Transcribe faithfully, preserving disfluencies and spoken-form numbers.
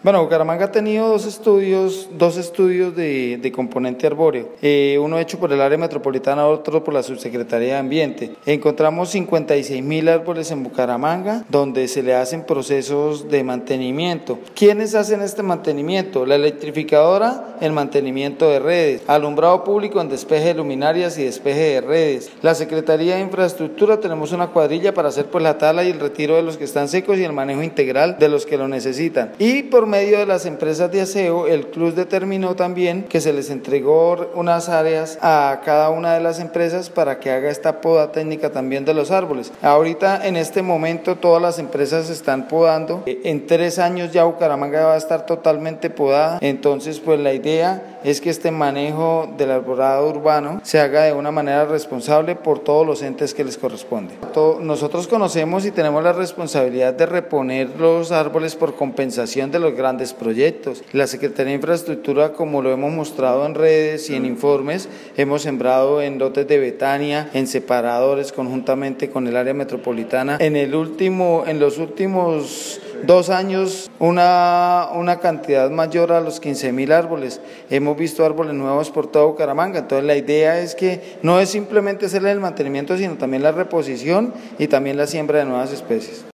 Bueno, Bucaramanga ha tenido dos estudios, dos estudios de, de componente arbóreo, eh, uno hecho por el área metropolitana, otro por la Subsecretaría de Ambiente. Encontramos cincuenta y seis mil árboles en Bucaramanga, donde se le hacen procesos de mantenimiento. ¿Quiénes hacen este mantenimiento? La electrificadora, el mantenimiento de redes, alumbrado público en despeje de luminarias y despeje de redes. La Secretaría de Infraestructura, tenemos una cuadrilla para hacer pues la tala y el retiro de los que están secos y el manejo integral de los que lo necesitan. Y por medio de las empresas de aseo, el C L U S determinó también que se les entregó unas áreas a cada una de las empresas para que haga esta poda técnica también de los árboles. Ahorita en este momento todas las empresas están podando, en tres años ya Bucaramanga va a estar totalmente podada, entonces pues la idea es que este manejo del arborado urbano se haga de una manera responsable por todos los entes que les corresponde. Nosotros conocemos y tenemos la responsabilidad de reponer los árboles por compensación de los grandes proyectos. La Secretaría de Infraestructura, como lo hemos mostrado en redes y en informes, hemos sembrado en lotes de Betania, en separadores conjuntamente con el área metropolitana. En el último, en los últimos dos años, una, una cantidad mayor a los quince mil árboles. Hemos visto árboles nuevos por toda Bucaramanga, entonces la idea es que no es simplemente hacerle el mantenimiento, sino también la reposición y también la siembra de nuevas especies.